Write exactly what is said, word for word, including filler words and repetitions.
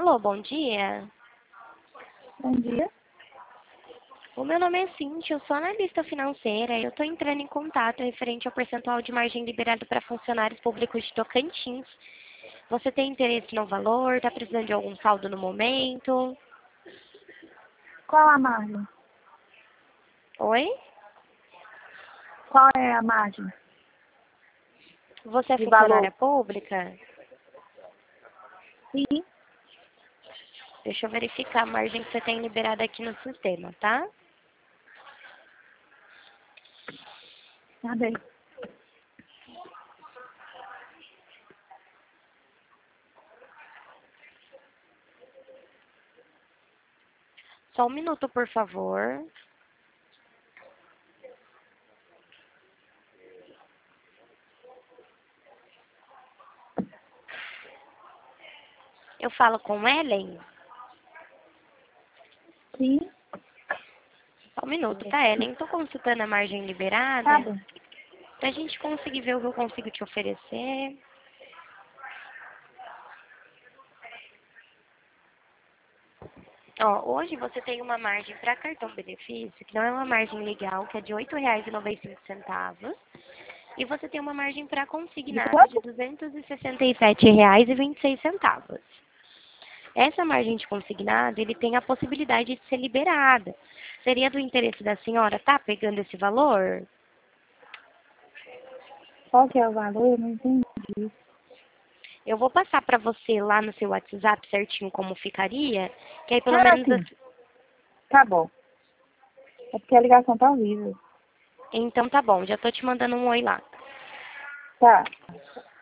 Alô, bom dia. Bom dia. O meu nome é Cíntia, eu sou analista financeira e eu estou entrando em contato referente ao percentual de margem liberado para funcionários públicos de Tocantins. Você tem interesse no valor? Está precisando de algum saldo no momento? Qual a margem? Oi? Qual é a margem Você é de funcionária valor? pública? Sim. Deixa eu verificar a margem que você tem liberada aqui no sistema, tá? Tá bem. Só um minuto, por favor. Eu falo com Ellen? Sim. Só um minuto, tá, Ellen? Estou consultando a margem liberada Tá bom. para a gente conseguir ver o que eu consigo te oferecer. Ó, hoje você tem uma margem para cartão benefício, que não é uma margem legal, que é de oito reais e noventa e cinco centavos. E você tem uma margem para De consignado de quanto? duzentos e sessenta e sete reais e vinte e seis centavos. Essa margem de consignado, ele tem a possibilidade de ser liberada. Seria do interesse da senhora tá pegando esse valor? Qual que é o valor? Eu não entendi. Eu vou passar para você lá no seu WhatsApp certinho como ficaria, que aí pelo Ah, menos... sim. assim- Tá bom. É porque a ligação tá horrível. Então tá bom, já tô te mandando um oi lá. Tá.